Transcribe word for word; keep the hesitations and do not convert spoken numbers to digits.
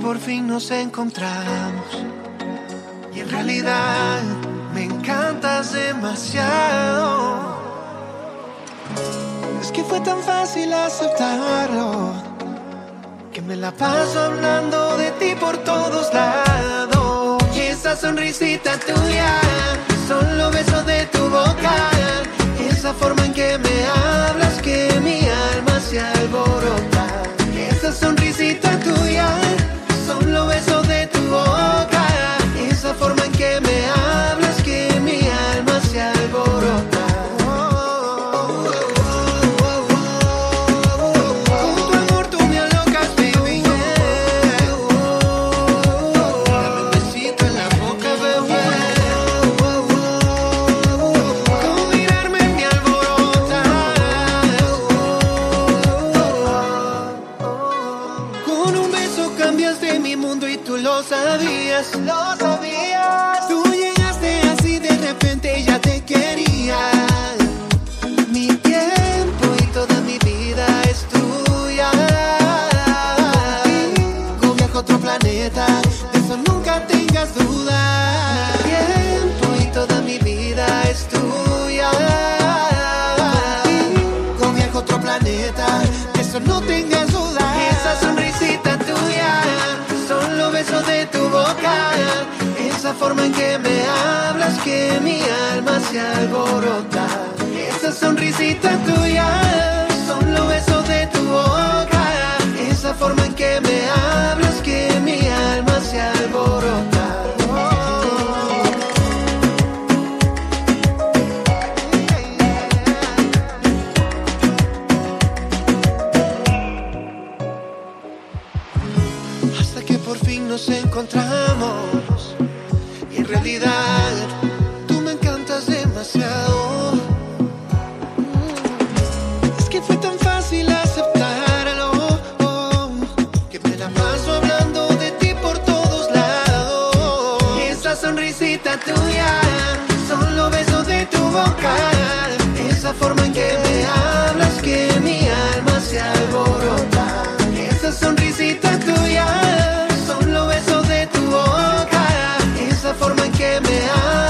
por fin nos encontramos. Y en realidad me encantas demasiado. Es que fue tan fácil aceptarlo, que me la paso hablando de ti por todos lados. Y esa sonrisita tuya, solo besos de tu boca, esa forma en que me hablas, que mi alma se alborota. Esa sonrisita tuya, solo besos de tu boca, esa forma en que me hablas, que mi alma se alborota. Lo sabías, lo sabías. Tú llegaste así de repente y ya te quería. Mi tiempo y toda mi vida es tuya. Con viaje a otro planeta, de eso nunca tengas duda. Mi tiempo y toda mi vida es tuya. Con viaje a otro planeta, de eso no tengas duda. Esa sonrisita tuya, solo besos de tu boca, esa forma en que me hablas, que mi alma se alborota. Esa sonrisita tuya, solo besos de tu boca, esa forma en que me hablas, que mi alma se alborota. Por fin nos encontramos y en realidad tú me encantas demasiado. Es que fue tan fácil aceptarlo, que me la paso hablando de ti por todos lados. Y esa sonrisita tuya, solo besos de tu boca, esa forma en que me hablas, que mi alma se alborota. Esa sonrisita tuya, solo besos de tu boca, esa forma en que me hablas.